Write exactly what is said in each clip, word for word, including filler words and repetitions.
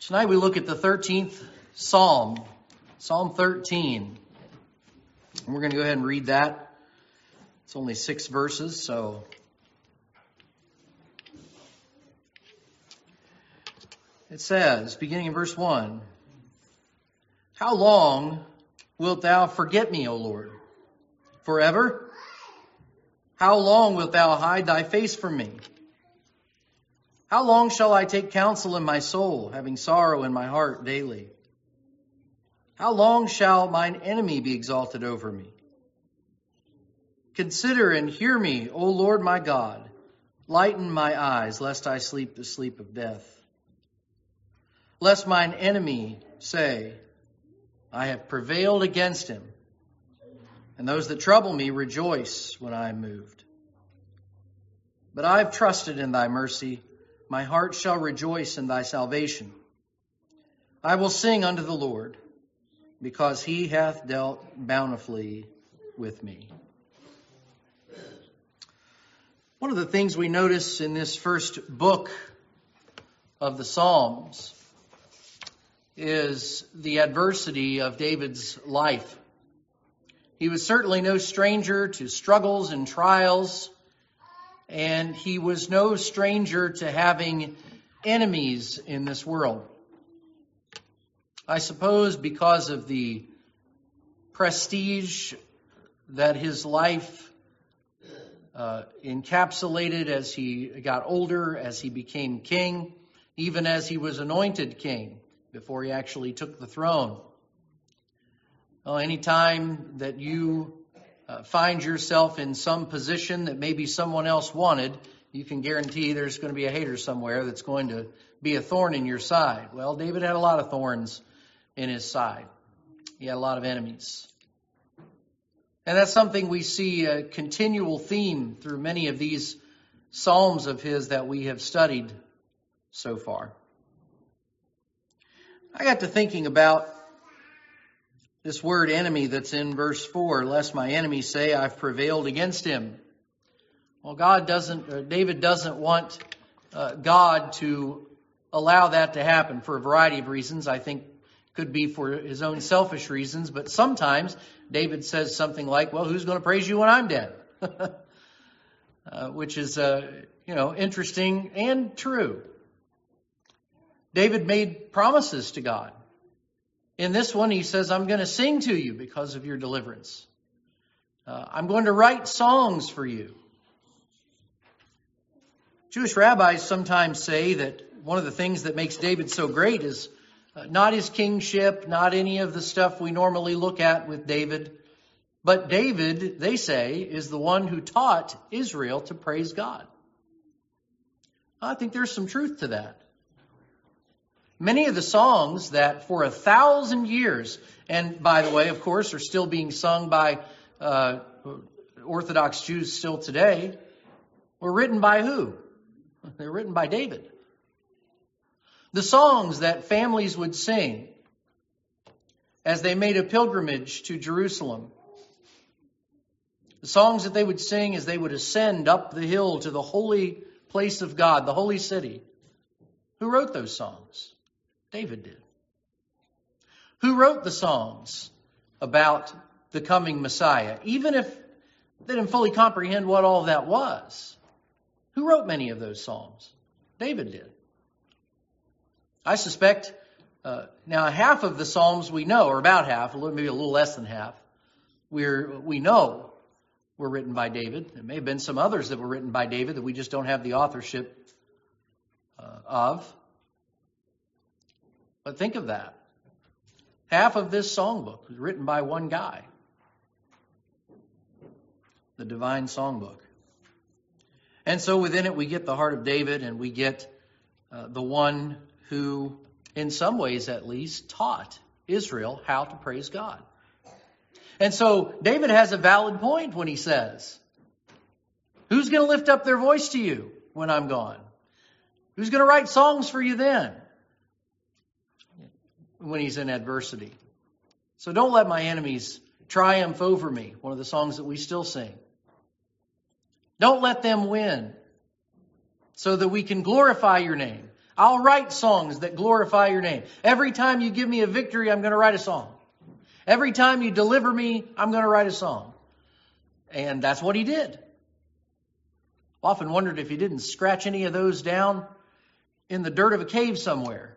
Tonight we look at the thirteenth Psalm, Psalm thirteen. And we're going to go ahead and read that. It's only six verses, so it says, beginning in verse one, "How long wilt thou forget me, O Lord? Forever? How long wilt thou hide thy face from me? How long shall I take counsel in my soul, having sorrow in my heart daily? How long shall mine enemy be exalted over me? Consider and hear me, O Lord my God. Lighten my eyes, lest I sleep the sleep of death. Lest mine enemy say, I have prevailed against him, and those that trouble me rejoice when I am moved. But I have trusted in thy mercy. My heart shall rejoice in thy salvation. I will sing unto the Lord, because he hath dealt bountifully with me." One of the things we notice in this first book of the Psalms is the adversity of David's life. He was certainly no stranger to struggles and trials, and he was no stranger to having enemies in this world. I suppose because of the prestige that his life uh, encapsulated as he got older, as he became king, even as he was anointed king before he actually took the throne. Well, anytime that you uh, find yourself in some position that maybe someone else wanted, you can guarantee there's going to be a hater somewhere that's going to be a thorn in your side. Well, David had a lot of thorns in his side. He had a lot of enemies. And that's something we see a continual theme through many of these Psalms of his that we have studied so far. I got to thinking about this word enemy that's in verse four, "Lest my enemies say I've prevailed against him." Well, God doesn't, or David doesn't want uh, God to allow that to happen for a variety of reasons. I think could be for his own selfish reasons, but sometimes David says something like, well, who's going to praise you when I'm dead? uh, which is, uh, you know, interesting and true. David made promises to God. In this one, he says, I'm going to sing to you because of your deliverance. Uh, I'm going to write songs for you. Jewish rabbis sometimes say that one of the things that makes David so great is uh, not his kingship, not any of the stuff we normally look at with David, but David, they say, is the one who taught Israel to praise God. I think there's some truth to that. Many of the songs that for a thousand years, and by the way, of course, are still being sung by uh, Orthodox Jews still today, were written by who? They were written by David. The songs that families would sing as they made a pilgrimage to Jerusalem, the songs that they would sing as they would ascend up the hill to the holy place of God, the holy city. Who wrote those songs? David did. Who wrote the songs about the coming Messiah? Even if they didn't fully comprehend what all that was. Who wrote many of those psalms? David did. I suspect, uh, now half of the psalms we know, or about half, maybe a little less than half, we're, we know were written by David. There may have been some others that were written by David that we just don't have the authorship uh, of. But think of that. Half of this songbook was written by one guy. The Divine Songbook. And so within it we get the heart of David, and we get uh, the one who, in some ways at least, taught Israel how to praise God. And so David has a valid point when he says, who's going to lift up their voice to you when I'm gone? Who's going to write songs for you then? When he's in adversity. So don't let my enemies triumph over me. One of the songs that we still sing. Don't let them win so that we can glorify your name. I'll write songs that glorify your name. Every time you give me a victory, I'm going to write a song. Every time you deliver me, I'm going to write a song. And that's what he did. I've often wondered if he didn't scratch any of those down in the dirt of a cave somewhere.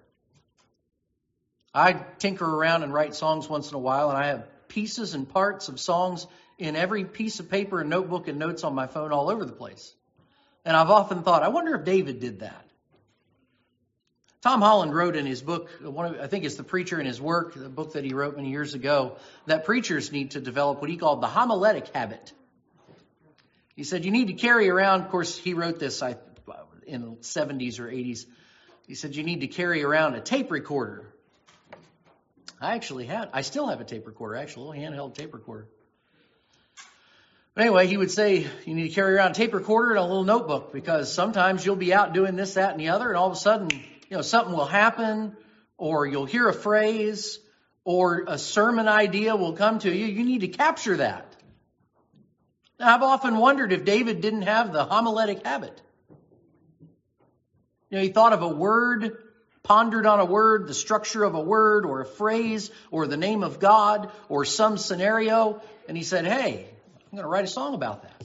I tinker around and write songs once in a while, and I have pieces and parts of songs in every piece of paper and notebook and notes on my phone all over the place. And I've often thought, I wonder if David did that. Tom Holland wrote in his book, one of, I think it's The Preacher in His Work, the book that he wrote many years ago, that preachers need to develop what he called the homiletic habit. He said, you need to carry around, of course, he wrote this I, in the seventies or eighties. He said, you need to carry around a tape recorder. I actually had, I still have a tape recorder, actually, a little handheld tape recorder. But anyway, he would say you need to carry around a tape recorder and a little notebook, because sometimes you'll be out doing this, that, and the other, and all of a sudden, you know, something will happen, or you'll hear a phrase, or a sermon idea will come to you. You need to capture that. Now, I've often wondered if David didn't have the homiletic habit. You know, he thought of a word, pondered on a word, the structure of a word, or a phrase, or the name of God, or some scenario, and he said, hey, I'm going to write a song about that.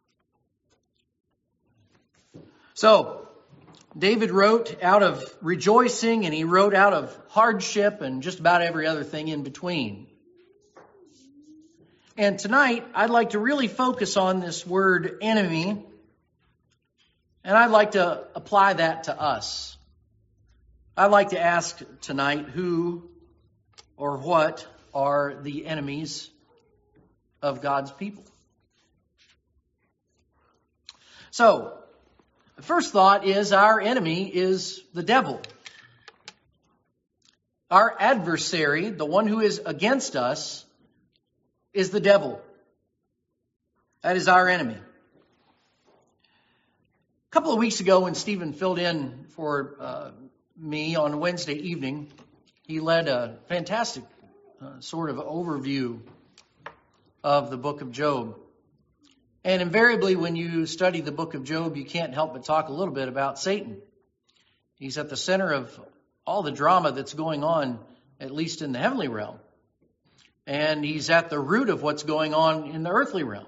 So, David wrote out of rejoicing, and he wrote out of hardship, and just about every other thing in between. And tonight, I'd like to really focus on this word enemy, and I'd like to apply that to us. I'd like to ask tonight, who or what are the enemies of God's people? So, the first thought is our enemy is the devil. Our adversary, the one who is against us, is the devil. That is our enemy. A couple of weeks ago when Stephen filled in for uh, me on Wednesday evening, he led a fantastic uh, sort of overview of the book of Job. And invariably, when you study the book of Job, you can't help but talk a little bit about Satan. He's at the center of all the drama that's going on, at least in the heavenly realm. And he's at the root of what's going on in the earthly realm.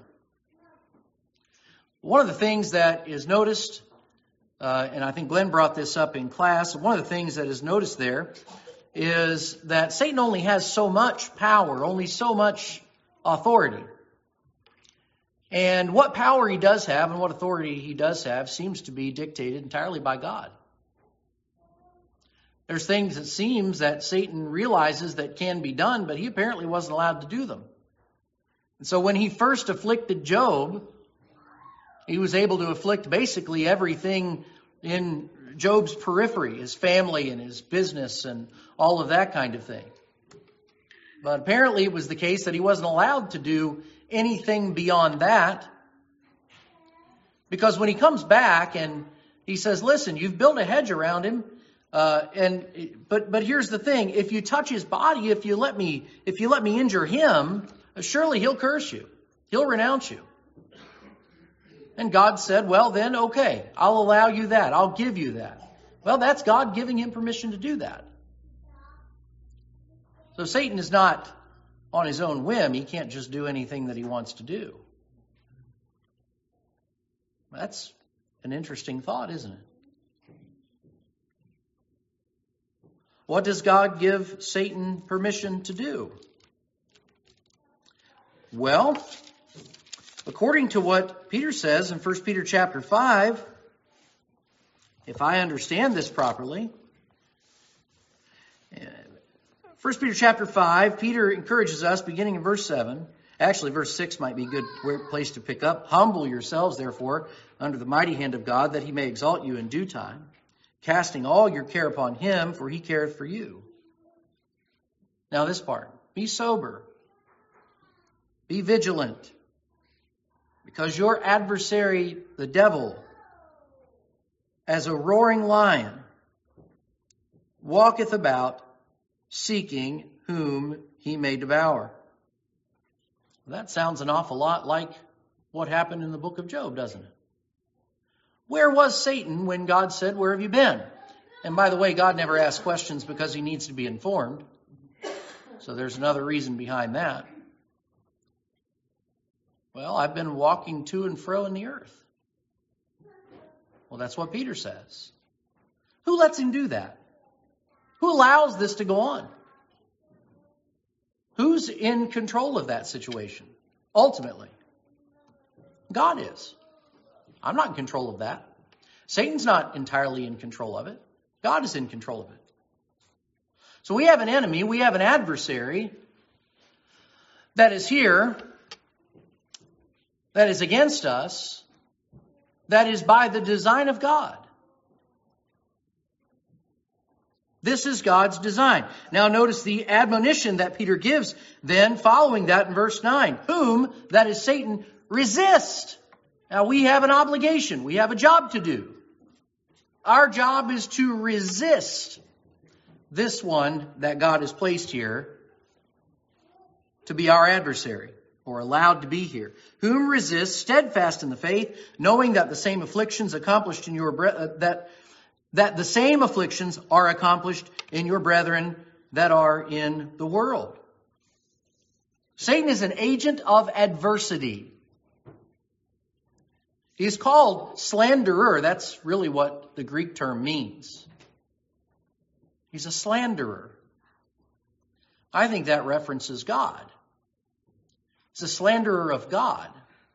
One of the things that is noticed, uh, and I think Glenn brought this up in class, one of the things that is noticed there is that Satan only has so much power, only so much authority. And what power he does have and what authority he does have seems to be dictated entirely by God. There's things it seems that Satan realizes that can be done, but he apparently wasn't allowed to do them. And so when he first afflicted Job, he was able to afflict basically everything in Job's periphery, his family and his business and all of that kind of thing. But apparently it was the case that he wasn't allowed to do anything beyond that. Because when he comes back and he says, listen, you've built a hedge around him, uh, and but but here's the thing, if you touch his body, if you let me if you let me injure him, surely he'll curse you. He'll renounce you. And God said, well then, okay, I'll allow you that. I'll give you that. Well, that's God giving him permission to do that. So Satan is not on his own whim. He can't just do anything that he wants to do. That's an interesting thought, isn't it? What does God give Satan permission to do? Well, according to what Peter says in First Peter chapter five, if I understand this properly, First Peter chapter five, Peter encourages us, beginning in verse seven, actually verse six might be a good place to pick up. Humble yourselves, therefore, under the mighty hand of God, that he may exalt you in due time, casting all your care upon him, for he careth for you. Now this part, be sober, be vigilant, because your adversary, the devil, as a roaring lion, walketh about, seeking whom he may devour. Well, that sounds an awful lot like what happened in the book of Job, doesn't it? Where was Satan when God said, where have you been? And by the way, God never asks questions because he needs to be informed. So there's another reason behind that. Well, I've been walking to and fro in the earth. Well, that's what Peter says. Who lets him do that? Who allows this to go on? Who's in control of that situation? Ultimately, God is. I'm not in control of that. Satan's not entirely in control of it. God is in control of it. So we have an enemy, we have an adversary that is here, that is against us, that is by the design of God. This is God's design. Now notice the admonition that Peter gives then following that in verse nine. Whom, that is Satan, resist. Now we have an obligation. We have a job to do. Our job is to resist this one that God has placed here to be our adversary, or allowed to be here. Whom resist, steadfast in the faith, knowing that the same afflictions accomplished in your bre- uh, that that the same afflictions are accomplished in your brethren that are in the world. Satan is an agent of adversity. He is called slanderer. That's really what the Greek term means. He's a slanderer. I think that references God. He's a slanderer of God.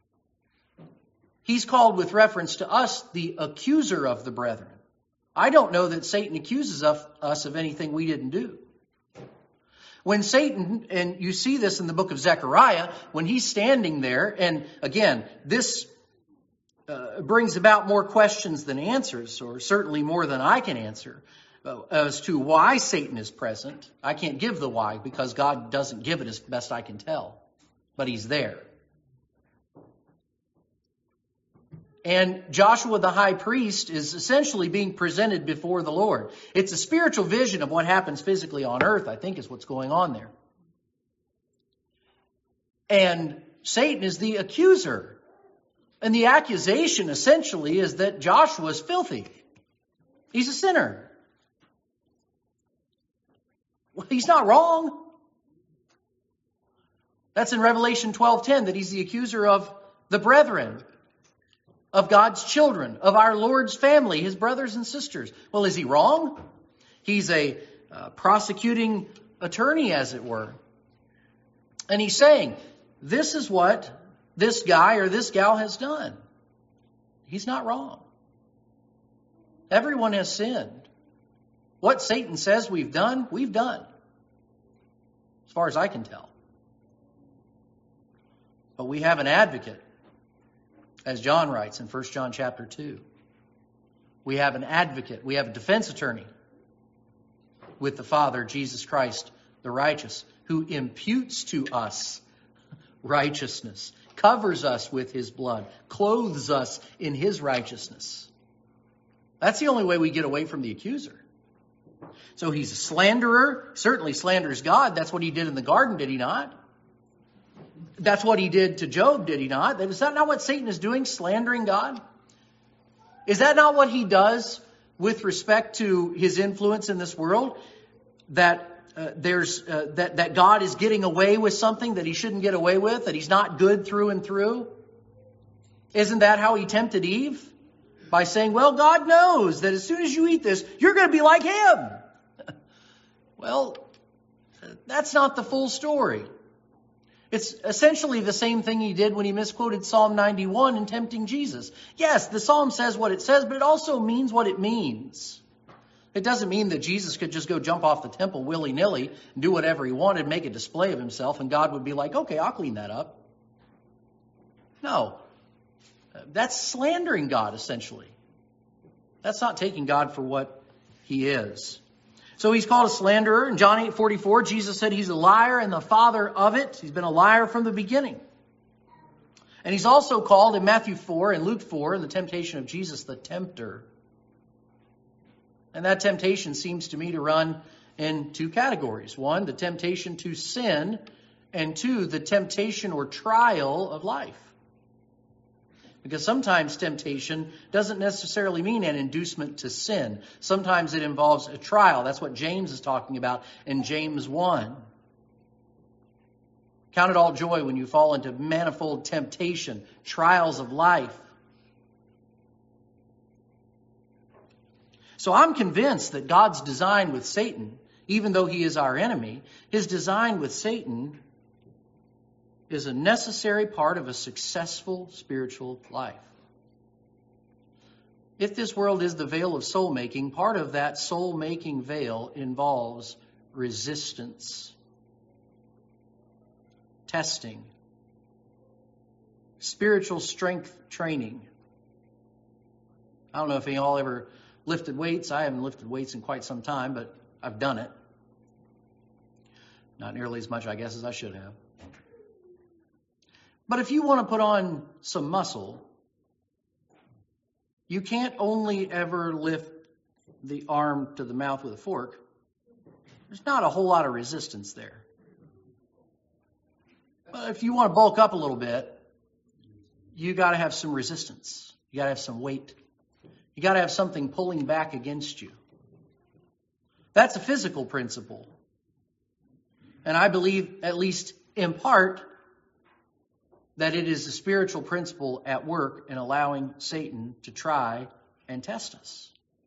He's called with reference to us the accuser of the brethren. I don't know that Satan accuses of us of anything we didn't do. When Satan, and you see this in the book of Zechariah, when he's standing there, and again, this uh, brings about more questions than answers, or certainly more than I can answer, uh, as to why Satan is present. I can't give the why because God doesn't give it as best I can tell, but he's there. And Joshua the high priest is essentially being presented before the Lord. It's a spiritual vision of what happens physically on earth, I think is what's going on there. And Satan is the accuser. And the accusation essentially is that Joshua is filthy. He's a sinner. Well, he's not wrong. That's in Revelation twelve ten, that he's the accuser of the brethren, of God's children, of our Lord's family, his brothers and sisters. Well, is he wrong? He's a uh, prosecuting attorney, as it were. And he's saying, this is what this guy or this gal has done. He's not wrong. Everyone has sinned. What Satan says we've done, we've done. As far as I can tell. But we have an advocate. As John writes in First John chapter two, we have an advocate, we have a defense attorney with the Father, Jesus Christ, the righteous, who imputes to us righteousness, covers us with his blood, clothes us in his righteousness. That's the only way we get away from the accuser. So he's a slanderer, certainly slanders God. That's what he did in the garden, did he not? That's what he did to Job, did he not? Is that not what Satan is doing, slandering God? Is that not what he does with respect to his influence in this world? That uh, there's uh, that that God is getting away with something that he shouldn't get away with, that he's not good through and through? Isn't that how he tempted Eve? By saying, well, God knows that as soon as you eat this, you're going to be like him. Well, that's not the full story. It's essentially the same thing he did when he misquoted Psalm ninety-one in tempting Jesus. Yes, the psalm says what it says, but it also means what it means. It doesn't mean that Jesus could just go jump off the temple willy-nilly and do whatever he wanted, make a display of himself, and God would be like, okay, I'll clean that up. No. That's slandering God, essentially. That's not taking God for what he is. So he's called a slanderer. In John eight forty-four, Jesus said he's a liar and the father of it. He's been a liar from the beginning. And he's also called in Matthew four and Luke four, in the temptation of Jesus, the tempter. And that temptation seems to me to run in two categories. One, the temptation to sin, and two, the temptation or trial of life. Because sometimes temptation doesn't necessarily mean an inducement to sin. Sometimes it involves a trial. That's what James is talking about in James one. Count it all joy when you fall into manifold temptation, trials of life. So I'm convinced that God's design with Satan, even though he is our enemy, his design with Satan is a necessary part of a successful spiritual life. If this world is the veil of soul making, part of that soul making veil involves resistance, testing, spiritual strength training. I don't know if any of y'all ever lifted weights. I haven't lifted weights in quite some time, but I've done it. Not nearly as much, I guess, as I should have. But if you want to put on some muscle, you can't only ever lift the arm to the mouth with a fork. There's not a whole lot of resistance there. But if you want to bulk up a little bit, you got to have some resistance. You got to have some weight. You got to have something pulling back against you. That's a physical principle. And I believe, at least in part, that it is a spiritual principle at work in allowing Satan to try and test us.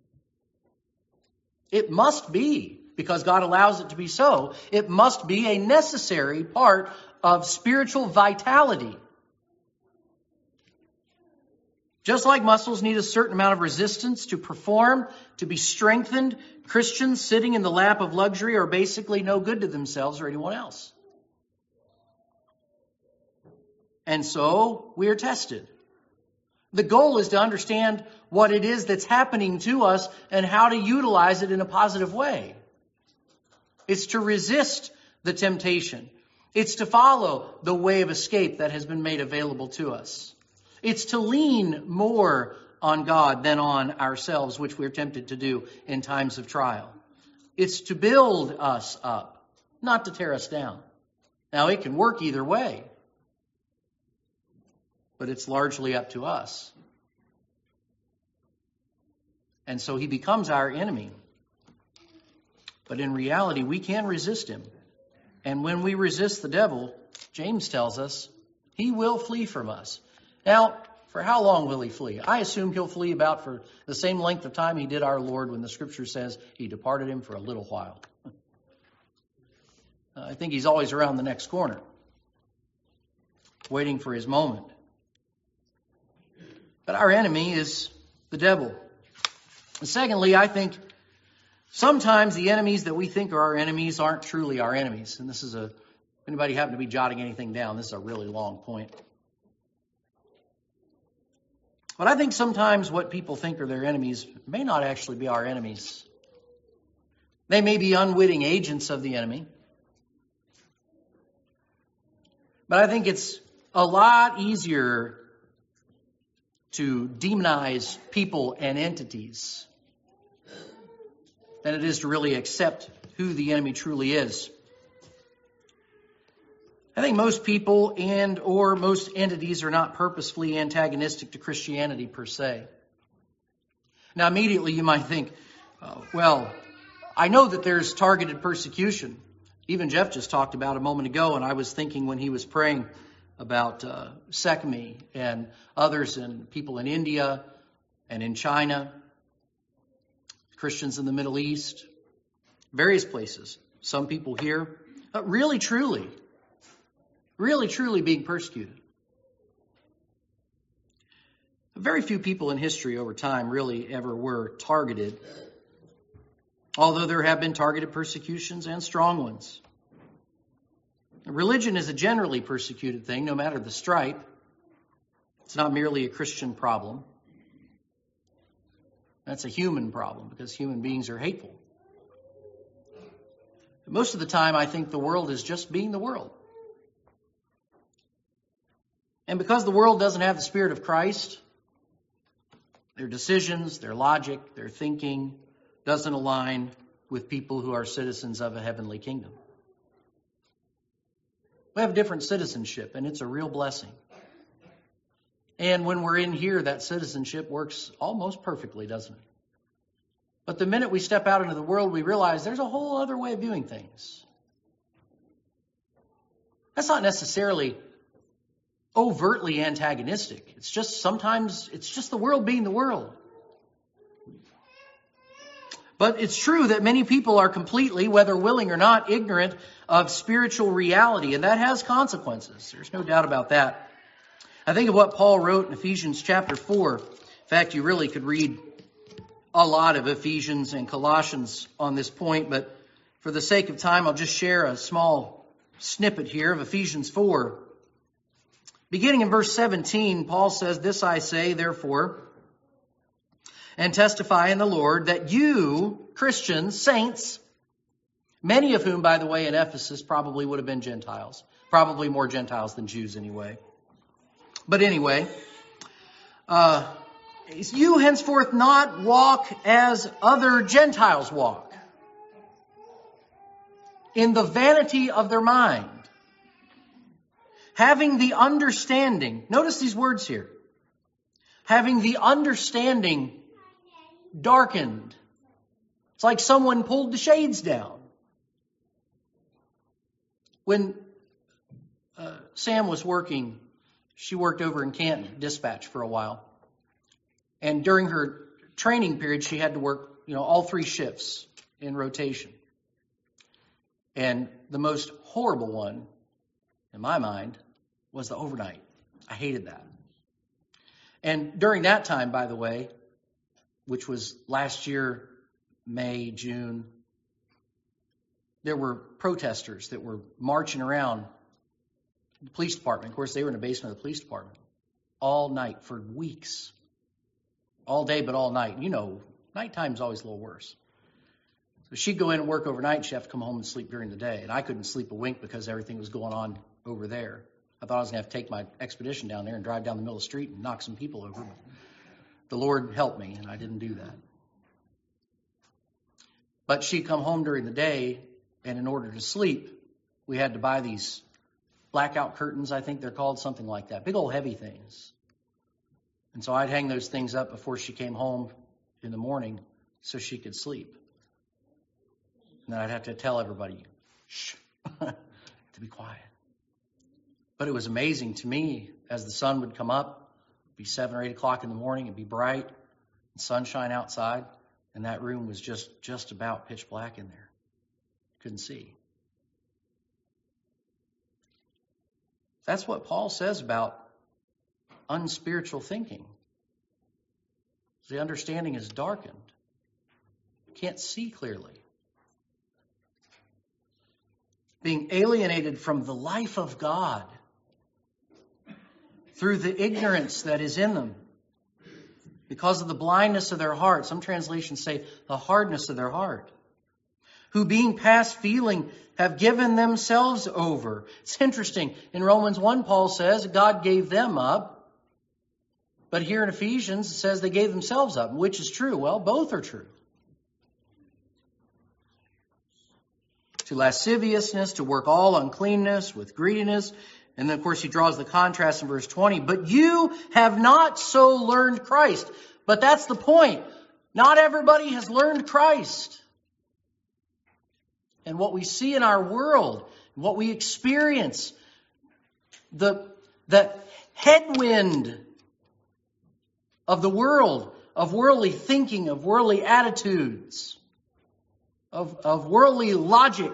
It must be, because God allows it to be so, it must be a necessary part of spiritual vitality. Just like muscles need a certain amount of resistance to perform, to be strengthened, Christians sitting in the lap of luxury are basically no good to themselves or anyone else. And so we are tested. The goal is to understand what it is that's happening to us and how to utilize it in a positive way. It's to resist the temptation. It's to follow the way of escape that has been made available to us. It's to lean more on God than on ourselves, which we're tempted to do in times of trial. It's to build us up, not to tear us down. Now, it can work either way, but it's largely up to us. And so he becomes our enemy. But in reality, we can resist him. And when we resist the devil, James tells us, he will flee from us. Now, for how long will he flee? I assume he'll flee about for the same length of time he did our Lord when the scripture says he departed him for a little while. I think he's always around the next corner, waiting for his moment. But our enemy is the devil. And secondly, I think sometimes the enemies that we think are our enemies aren't truly our enemies. And this is a, if anybody happen to be jotting anything down, this is a really long point. But I think sometimes what people think are their enemies may not actually be our enemies. They may be unwitting agents of the enemy. But I think it's a lot easier to demonize people and entities than it is to really accept who the enemy truly is. I think most people and or most entities are not purposefully antagonistic to Christianity per se. Now, immediately you might think, uh, well, I know that there's targeted persecution. Even Jeff just talked about a moment ago, and I was thinking when he was praying about uh, Sekhmi and others and people in India and in China, Christians in the Middle East, various places, some people here, uh, really, truly, really, truly being persecuted. Very few people in history over time really ever were targeted, although there have been targeted persecutions and strong ones. Religion is a generally persecuted thing, no matter the stripe. It's not merely a Christian problem. That's a human problem, because human beings are hateful. But most of the time, I think the world is just being the world. And because the world doesn't have the Spirit of Christ, their decisions, their logic, their thinking doesn't align with people who are citizens of a heavenly kingdom. We have different citizenship, and it's a real blessing. And when we're in here, that citizenship works almost perfectly, doesn't it? But the minute we step out into the world, we realize there's a whole other way of doing things. That's not necessarily overtly antagonistic. It's just sometimes, it's just the world being the world. But it's true that many people are completely, whether willing or not, ignorant of spiritual reality, and that has consequences. There's no doubt about that. I think of what Paul wrote in Ephesians chapter four. In fact, you really could read a lot of Ephesians and Colossians on this point, but for the sake of time, I'll just share a small snippet here of Ephesians four. Beginning in verse seventeen, Paul says, "This I say, therefore, and testify in the Lord, that you, Christians, saints," many of whom, by the way, in Ephesus probably would have been Gentiles, probably more Gentiles than Jews anyway. But anyway, uh, you henceforth not walk as other Gentiles walk, in the vanity of their mind, having the understanding, notice these words here, having the understanding darkened. It's like someone pulled the shades down. When uh, Sam was working, she worked over in Canton, dispatch for a while. And during her training period, she had to work, you know, all three shifts in rotation. And the most horrible one, in my mind, was the overnight. I hated that. And during that time, by the way, which was last year, May, June, there were protesters that were marching around the police department. Of course, they were in the basement of the police department all night for weeks. All day, but all night. You know, nighttime's always a little worse. So she'd go in and work overnight, and she'd have to come home and sleep during the day. And I couldn't sleep a wink because everything was going on over there. I thought I was going to have to take my expedition down there and drive down the middle of the street and knock some people over. But the Lord helped me, and I didn't do that. But she'd come home during the day, and in order to sleep, we had to buy these blackout curtains, I think they're called, something like that. Big old heavy things. And so I'd hang those things up before she came home in the morning so she could sleep. And then I'd have to tell everybody, shh, to be quiet. But it was amazing to me as the sun would come up, it'd be seven or eight o'clock in the morning, it'd be bright, and sunshine outside, and that room was just, just about pitch black in there. Couldn't see. That's what Paul says about unspiritual thinking. The understanding is darkened. Can't see clearly. Being alienated from the life of God through the ignorance that is in them because of the blindness of their heart. Some translations say the hardness of their heart. Who being past feeling have given themselves over. It's interesting. In Romans one, Paul says God gave them up. But here in Ephesians, it says they gave themselves up. Which is true? Well, both are true. To lasciviousness, to work all uncleanness with greediness. And then, of course, he draws the contrast in verse twenty. But you have not so learned Christ. But that's the point. Not everybody has learned Christ. And what we see in our world, what we experience, the, the headwind of the world, of worldly thinking, of worldly attitudes, of, of worldly logic,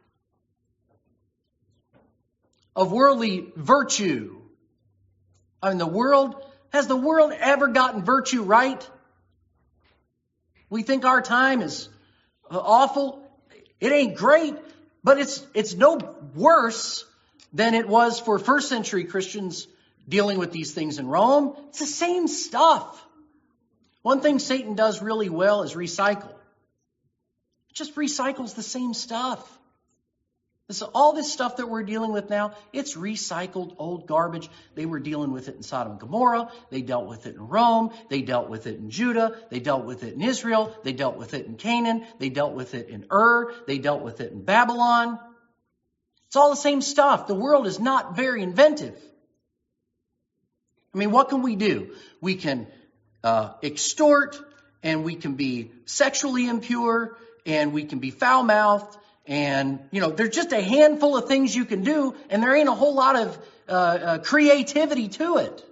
of worldly virtue. I mean, the world, has the world ever gotten virtue right? We think our time is awful. It ain't great, but it's it's no worse than it was for first century Christians dealing with these things in Rome. It's the same stuff. One thing Satan does really well is recycle. It just recycles the same stuff. This, all this stuff that we're dealing with now, it's recycled old garbage. They were dealing with it in Sodom and Gomorrah. They dealt with it in Rome. They dealt with it in Judah. They dealt with it in Israel. They dealt with it in Canaan. They dealt with it in Ur. They dealt with it in Babylon. It's all the same stuff. The world is not very inventive. I mean, what can we do? We can uh, extort, and we can be sexually impure, and we can be foul-mouthed, and, you know, there's just a handful of things you can do, and there ain't a whole lot of uh, uh, creativity to it.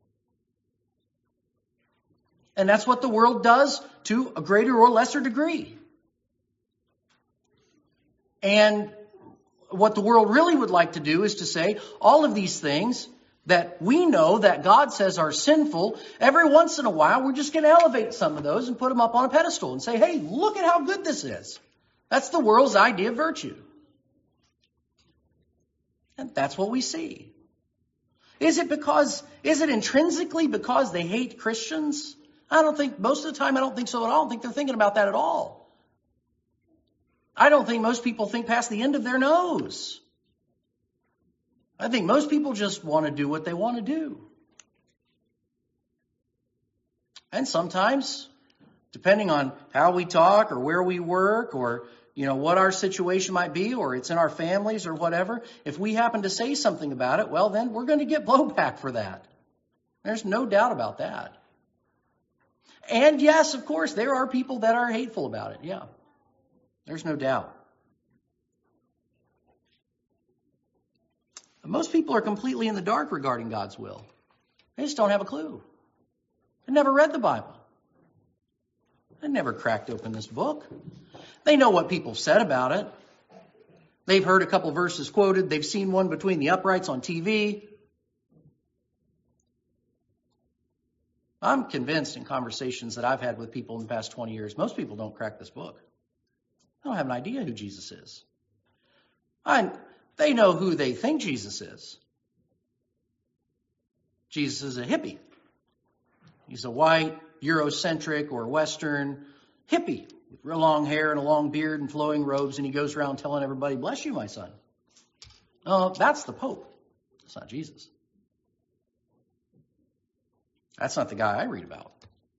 And that's what the world does to a greater or lesser degree. And what the world really would like to do is to say all of these things that we know that God says are sinful, every once in a while we're just going to elevate some of those and put them up on a pedestal and say, hey, look at how good this is. That's the world's idea of virtue. And that's what we see. Is it because, is it intrinsically because they hate Christians? I don't think, most of the time I don't think so at all. I don't think they're thinking about that at all. I don't think most people think past the end of their nose. I think most people just want to do what they want to do. And sometimes, depending on how we talk or where we work or, you know, what our situation might be, or it's in our families or whatever, if we happen to say something about it, well, then we're going to get blowback for that. There's no doubt about that. And yes, of course, there are people that are hateful about it. Yeah, there's no doubt. But most people are completely in the dark regarding God's will. They just don't have a clue. They never read the Bible. They never cracked open this book. They know what people said about it. They've heard a couple verses quoted. They've seen one between the uprights on T V. I'm convinced in conversations that I've had with people in the past twenty years, most people don't crack this book. They don't have an idea who Jesus is. I, they know who they think Jesus is. Jesus is a hippie. He's a white, Eurocentric or Western hippie with real long hair and a long beard and flowing robes, and he goes around telling everybody, bless you, my son. Oh, that's the Pope. That's not Jesus. That's not the guy I read about.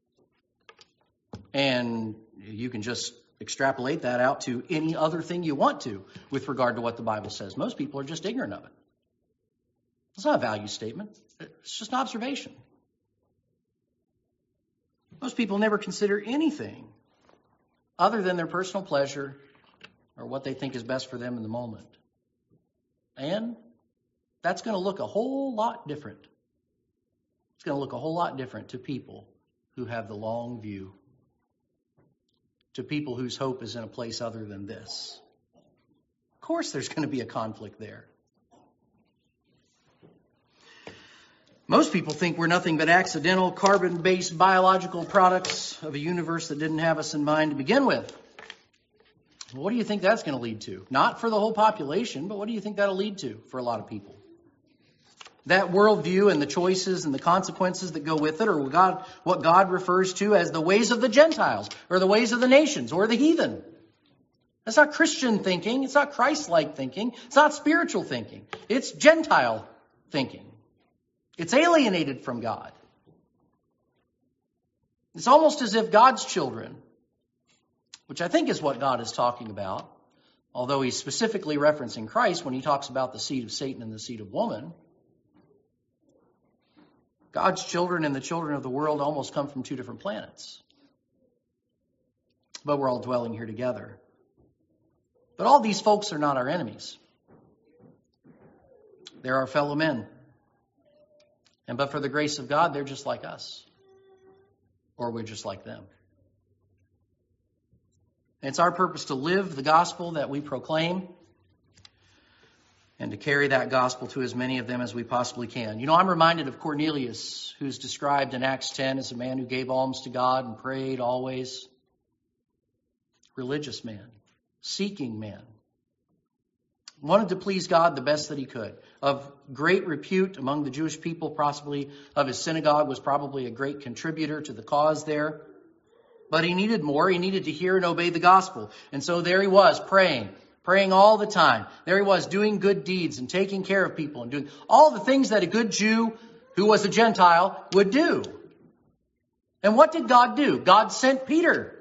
And you can just extrapolate that out to any other thing you want to with regard to what the Bible says. Most people are just ignorant of it. It's not a value statement. It's just an observation. Most people never consider anything other than their personal pleasure or what they think is best for them in the moment. And that's going to look a whole lot different. It's going to look a whole lot different to people who have the long view, to people whose hope is in a place other than this. Of course there's going to be a conflict there. Most people think we're nothing but accidental, carbon-based biological products of a universe that didn't have us in mind to begin with. What do you think that's going to lead to? Not for the whole population, but what do you think that'll lead to for a lot of people? That worldview and the choices and the consequences that go with it, or what God, what God refers to as the ways of the Gentiles, or the ways of the nations, or the heathen. That's not Christian thinking. It's not Christ-like thinking. It's not spiritual thinking. It's Gentile thinking. It's alienated from God. It's almost as if God's children, which I think is what God is talking about, although he's specifically referencing Christ when he talks about the seed of Satan and the seed of woman, God's children and the children of the world almost come from two different planets. But we're all dwelling here together. But all these folks are not our enemies. They're our fellow men. And but for the grace of God, they're just like us. Or we're just like them. And it's our purpose to live the gospel that we proclaim and to carry that gospel to as many of them as we possibly can. You know, I'm reminded of Cornelius, who's described in Acts ten as a man who gave alms to God and prayed always. Religious man, seeking man. Wanted to please God the best that he could. Of great repute among the Jewish people, possibly of his synagogue, was probably a great contributor to the cause there. But he needed more. He needed to hear and obey the gospel. And so there he was, praying, praying all the time. There he was, doing good deeds and taking care of people and doing all the things that a good Jew who was a Gentile would do. And what did God do? God sent Peter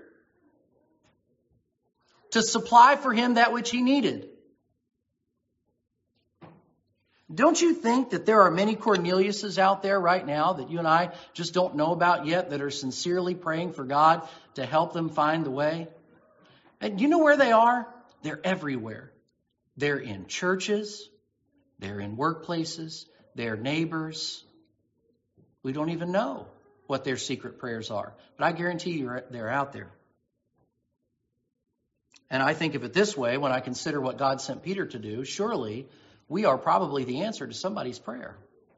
to supply for him that which he needed. Don't you think that there are many Corneliuses out there right now that you and I just don't know about yet that are sincerely praying for God to help them find the way? And you know where they are? They're everywhere. They're in churches. They're in workplaces. They're neighbors. We don't even know what their secret prayers are. But I guarantee you they're out there. And I think of it this way, when I consider what God sent Peter to do, surely we are probably the answer to somebody's prayer.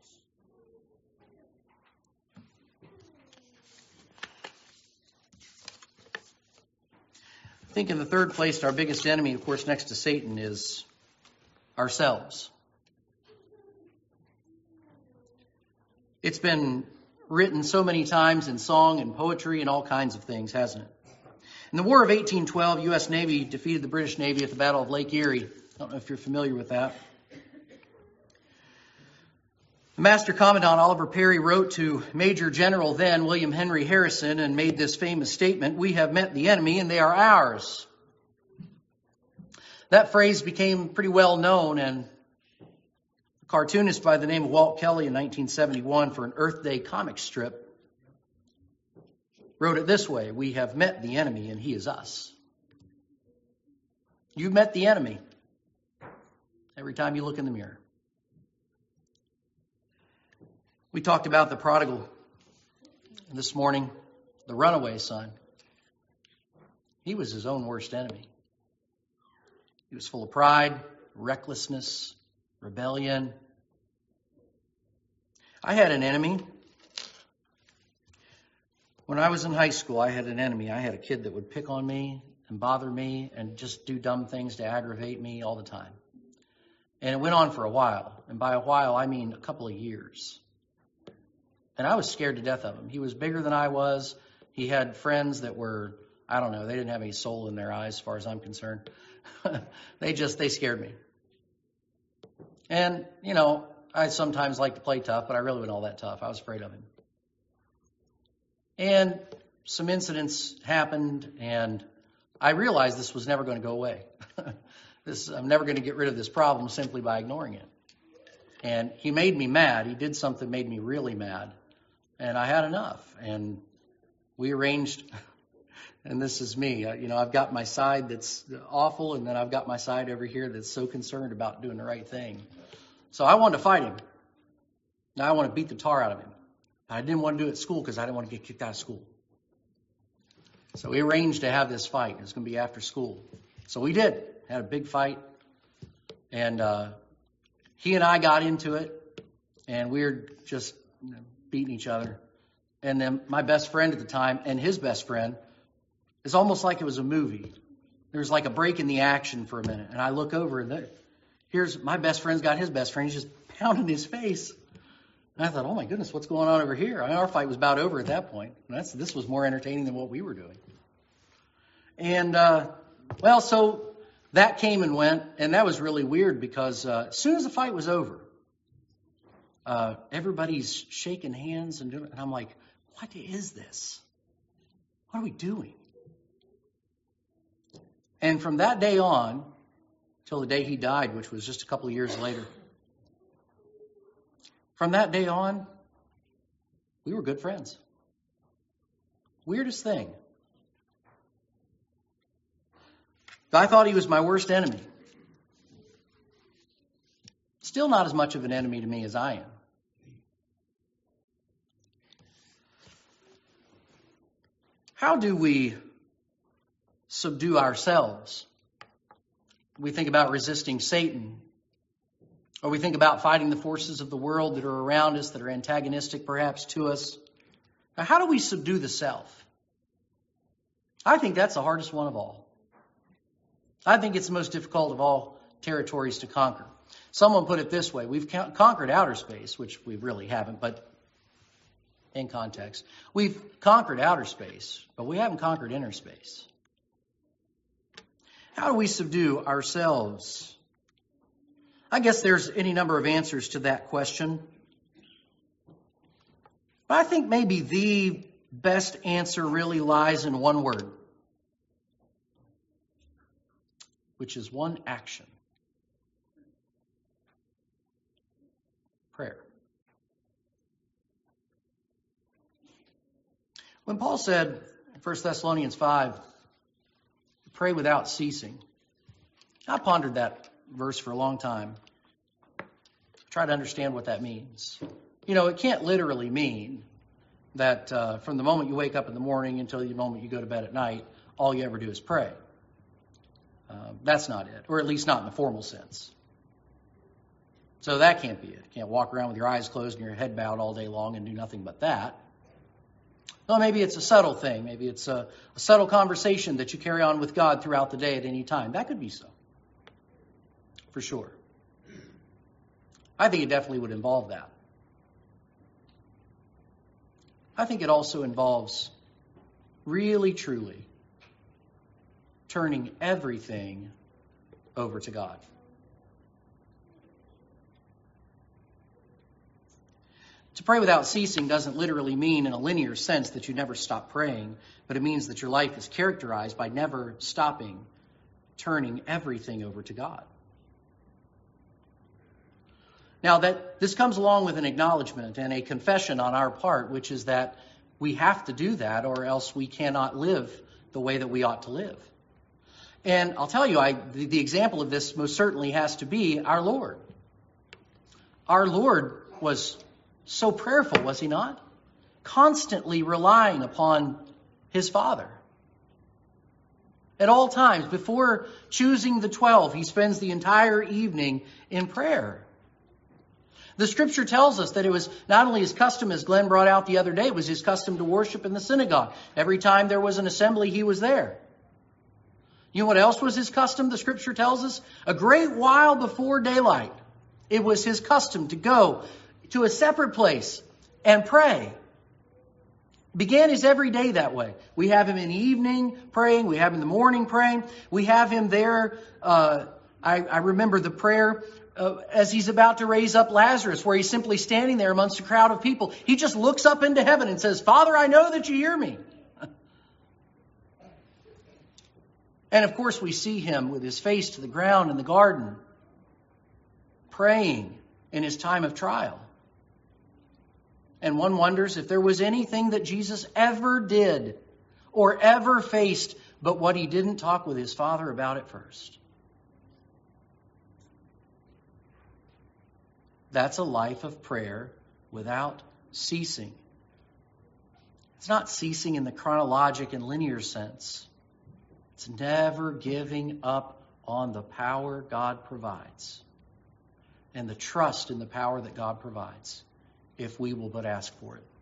I think in the third place, our biggest enemy, of course, next to Satan, is ourselves. It's been written so many times in song and poetry and all kinds of things, hasn't it? In the War of eighteen twelve, U S Navy defeated the British Navy at the Battle of Lake Erie. I don't know if you're familiar with that. The Master Commandant Oliver Perry wrote to Major General then William Henry Harrison and made this famous statement, "We have met the enemy and they are ours." That phrase became pretty well known, and a cartoonist by the name of Walt Kelly in nineteen seventy-one for an Earth Day comic strip wrote it this way: "We have met the enemy and he is us." You've met the enemy every time you look in the mirror. We talked about the prodigal this morning, the runaway son. He was his own worst enemy. He was full of pride, recklessness, rebellion. I had an enemy. When I was in high school, I had an enemy. I had a kid that would pick on me and bother me and just do dumb things to aggravate me all the time. And it went on for a while. And by a while, I mean a couple of years. And I was scared to death of him. He was bigger than I was. He had friends that were, I don't know, they didn't have any soul in their eyes as far as I'm concerned. they just, they scared me. And, you know, I sometimes like to play tough, but I really wasn't all that tough. I was afraid of him. And some incidents happened, and I realized this was never going to go away. this I'm never going to get rid of this problem simply by ignoring it. And he made me mad. He did something that made me really mad. And I had enough. And we arranged, and this is me. You know, I've got my side that's awful, and then I've got my side over here that's so concerned about doing the right thing. So I wanted to fight him. Now I want to beat the tar out of him. I didn't want to do it at school because I didn't want to get kicked out of school. So we arranged to have this fight. It was going to be after school. So we did. Had a big fight. And uh, he and I got into it. And we were just you know, beating each other. And then my best friend at the time and his best friend, it's almost like it was a movie. There was like a break in the action for a minute. And I look over and there, here's my best friend's got his best friend. He's just pounding his face. And I thought, oh my goodness, what's going on over here? I mean, our fight was about over at that point. And that's, this was more entertaining than what we were doing. And, uh, well, so that came and went, and that was really weird because uh, as soon as the fight was over, uh, everybody's shaking hands and doing, and I'm like, what is this? What are we doing? And from that day on, till the day he died, which was just a couple of years later, from that day on, we were good friends. Weirdest thing. I thought he was my worst enemy. Still not as much of an enemy to me as I am. How do we subdue ourselves? We think about resisting Satan. Or we think about fighting the forces of the world that are around us, that are antagonistic perhaps to us. Now, how do we subdue the self? I think that's the hardest one of all. I think it's the most difficult of all territories to conquer. Someone put it this way: we've conquered outer space, which we really haven't, but in context. We've conquered outer space, but we haven't conquered inner space. How do we subdue ourselves? I guess there's any number of answers to that question. But I think maybe the best answer really lies in one word, which is one action. prayer. When Paul said in First Thessalonians five, pray without ceasing, I pondered that verse for a long time. Try to understand what that means. You know, it can't literally mean that uh, from the moment you wake up in the morning until the moment you go to bed at night, all you ever do is pray. Uh, that's not it, or at least not in the formal sense. So that can't be it. You can't walk around with your eyes closed and your head bowed all day long and do nothing but that. Well, maybe it's a subtle thing. Maybe it's a, a subtle conversation that you carry on with God throughout the day at any time. That could be so, for sure. I think it definitely would involve that. I think it also involves really, truly turning everything over to God. To pray without ceasing doesn't literally mean in a linear sense that you never stop praying, but it means that your life is characterized by never stopping, turning everything over to God. Now, that this comes along with an acknowledgement and a confession on our part, which is that we have to do that or else we cannot live the way that we ought to live. And I'll tell you, I, the, the example of this most certainly has to be our Lord. Our Lord was so prayerful, was he not? Constantly relying upon his Father. At all times, before choosing the twelve, he spends the entire evening in prayer. The scripture tells us that it was not only his custom, as Glenn brought out the other day, it was his custom to worship in the synagogue. Every time there was an assembly, he was there. You know what else was his custom, the scripture tells us? A great while before daylight, it was his custom to go to a separate place and pray. Began his every day that way. We have him in the evening praying. We have him in the morning praying. We have him there. Uh, I, I remember the prayer uh, as he's about to raise up Lazarus, where he's simply standing there amongst a crowd of people. He just looks up into heaven and says, "Father, I know that you hear me." And of course, we see him with his face to the ground in the garden, praying in his time of trial. And one wonders if there was anything that Jesus ever did or ever faced but what he didn't talk with his Father about at first. That's a life of prayer without ceasing. It's not ceasing in the chronologic and linear sense. It's never giving up on the power God provides and the trust in the power that God provides, if we will but ask for it.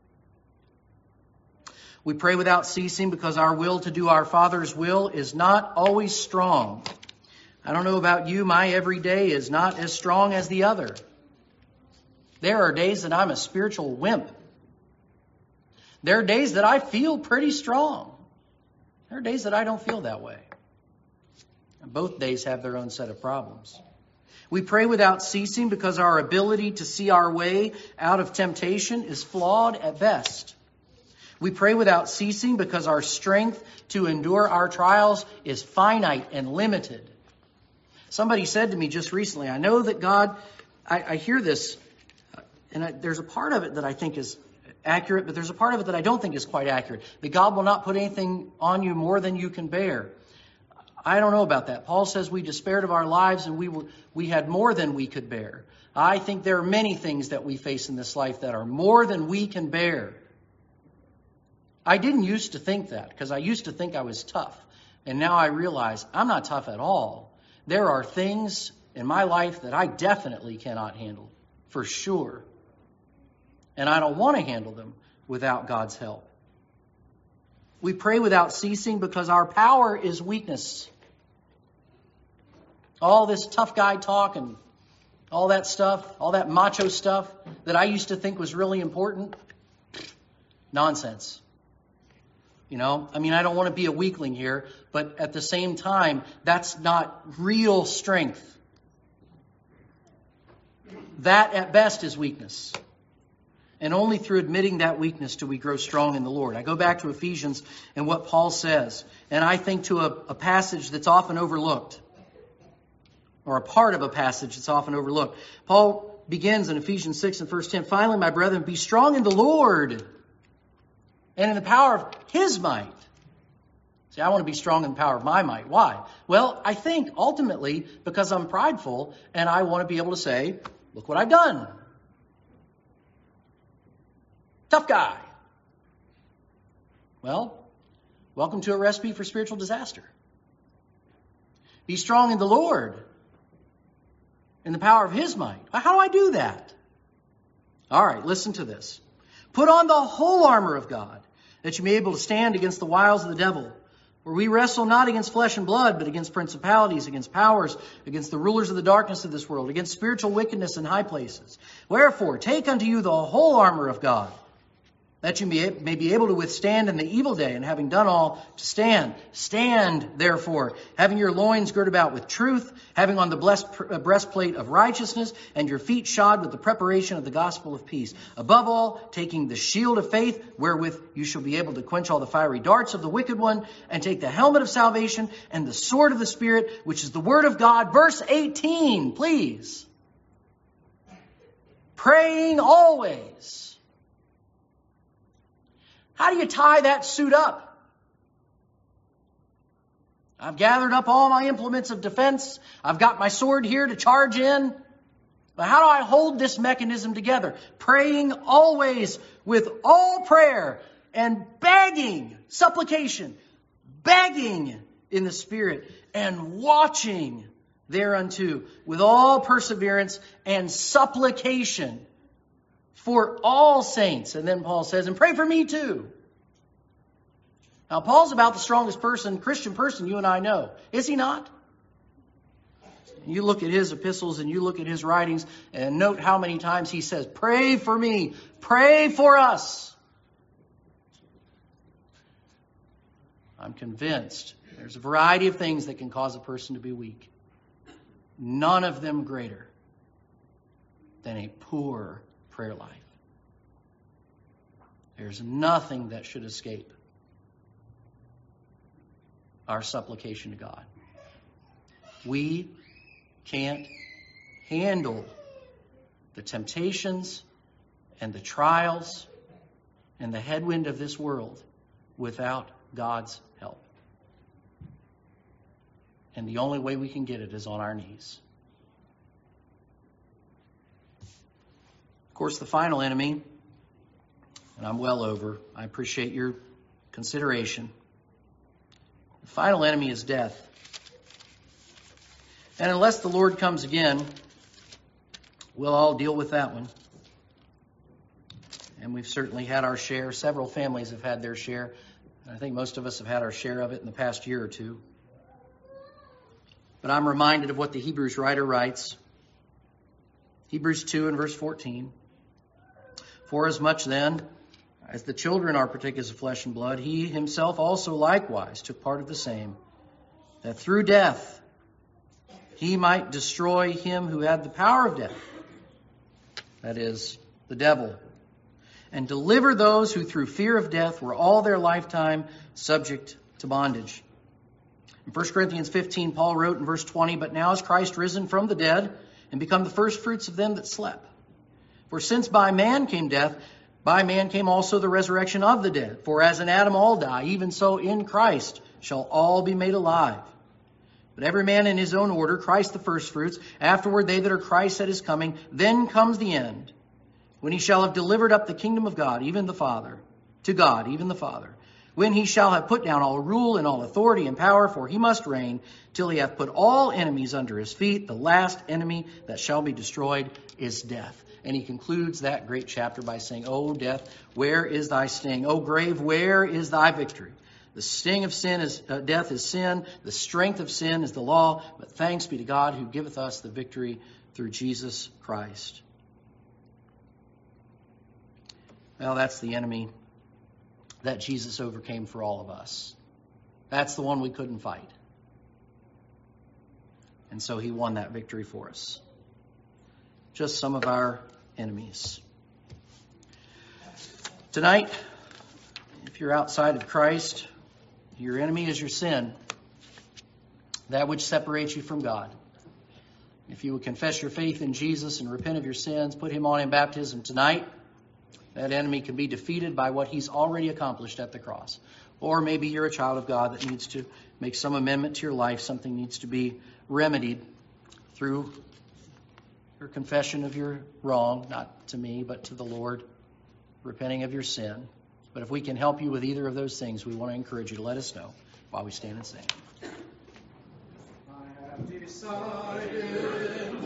We pray without ceasing because our will to do our Father's will is not always strong. I don't know about you, my every day is not as strong as the other. There are days that I'm a spiritual wimp. There are days that I feel pretty strong. There are days that I don't feel that way. And both days have their own set of problems. We pray without ceasing because our ability to see our way out of temptation is flawed at best. We pray without ceasing because our strength to endure our trials is finite and limited. Somebody said to me just recently, I know that God, I, I hear this, and I, there's a part of it that I think is accurate, but there's a part of it that I don't think is quite accurate. That God will not put anything on you more than you can bear. I don't know about that. Paul says we despaired of our lives and we were, we had more than we could bear. I think there are many things that we face in this life that are more than we can bear. I didn't used to think that because I used to think I was tough. And now I realize I'm not tough at all. There are things in my life that I definitely cannot handle, for sure. And I don't want to handle them without God's help. We pray without ceasing because our power is weakness. All this tough guy talk and all that stuff, all that macho stuff that I used to think was really important, nonsense. You know, I mean, I don't want to be a weakling here, but at the same time, that's not real strength. That at best is weakness. And only through admitting that weakness do we grow strong in the Lord. I go back to Ephesians and what Paul says, and I think to a, a passage that's often overlooked, or a part of a passage that's often overlooked. Paul begins in Ephesians six and verse ten. Finally, my brethren, be strong in the Lord and in the power of His might. See, I want to be strong in the power of my might. Why? Well, I think ultimately because I'm prideful and I want to be able to say, look what I've done. Tough guy. Well, welcome to a recipe for spiritual disaster. Be strong in the Lord, in the power of His might. How do I do that? All right, listen to this. Put on the whole armor of God, that you may be able to stand against the wiles of the devil. For we wrestle not against flesh and blood, but against principalities, against powers, against the rulers of the darkness of this world, against spiritual wickedness in high places. Wherefore, take unto you the whole armor of God, that you may, may be able to withstand in the evil day, and having done all, to stand. Stand, therefore, having your loins girt about with truth, having on the blessed breastplate of righteousness, and your feet shod with the preparation of the gospel of peace. Above all, taking the shield of faith, wherewith you shall be able to quench all the fiery darts of the wicked one, and take the helmet of salvation, and the sword of the Spirit, which is the word of God. Verse eighteen, please. Praying always. How do you tie that suit up? I've gathered up all my implements of defense. I've got my sword here to charge in. But how do I hold this mechanism together? Praying always with all prayer and begging, supplication, begging in the Spirit and watching thereunto with all perseverance and supplication for all saints. And then Paul says, and pray for me too. Now, Paul's about the strongest person, Christian person you and I know. Is he not? You look at his epistles and you look at his writings and note how many times he says, pray for me, pray for us. I'm convinced there's a variety of things that can cause a person to be weak. None of them greater than a poor prayer life. There's nothing that should escape our supplication to God. We can't handle the temptations and the trials and the headwind of this world without God's help. And the only way we can get it is on our knees. Of course, the final enemy, and I'm well over, I appreciate your consideration. The final enemy is death. And unless the Lord comes again, we'll all deal with that one. And we've certainly had our share. Several families have had their share. I think most of us have had our share of it in the past year or two. But I'm reminded of what the Hebrews writer writes. Hebrews two and verse fourteen. For as much then as the children are partakers of flesh and blood, he himself also likewise took part of the same, that through death he might destroy him who had the power of death, that is, the devil, and deliver those who through fear of death were all their lifetime subject to bondage. In First Corinthians fifteen, Paul wrote in verse twenty, but now is Christ risen from the dead and become the first fruits of them that slept. For since by man came death, by man came also the resurrection of the dead. For as in Adam all die, even so in Christ shall all be made alive. But every man in his own order, Christ the first fruits, afterward they that are Christ at his coming. Then comes the end, when he shall have delivered up the kingdom of God, even the Father, to God, even the Father. When he shall have put down all rule and all authority and power, for he must reign till he hath put all enemies under his feet. The last enemy that shall be destroyed is death. And he concludes that great chapter by saying, O death, where is thy sting? O grave, where is thy victory? The sting of sin is uh, death is sin. The strength of sin is the law. But thanks be to God who giveth us the victory through Jesus Christ. Well, that's the enemy that Jesus overcame for all of us. That's the one we couldn't fight. And so he won that victory for us. Just some of our enemies. Tonight, if you're outside of Christ, your enemy is your sin, that which separates you from God. If you would confess your faith in Jesus and repent of your sins, put him on in baptism tonight, that enemy can be defeated by what he's already accomplished at the cross. Or maybe you're a child of God that needs to make some amendment to your life. Something needs to be remedied through your confession of your wrong, not to me, but to the Lord, repenting of your sin. But if we can help you with either of those things, we want to encourage you to let us know while we stand and sing. I have decided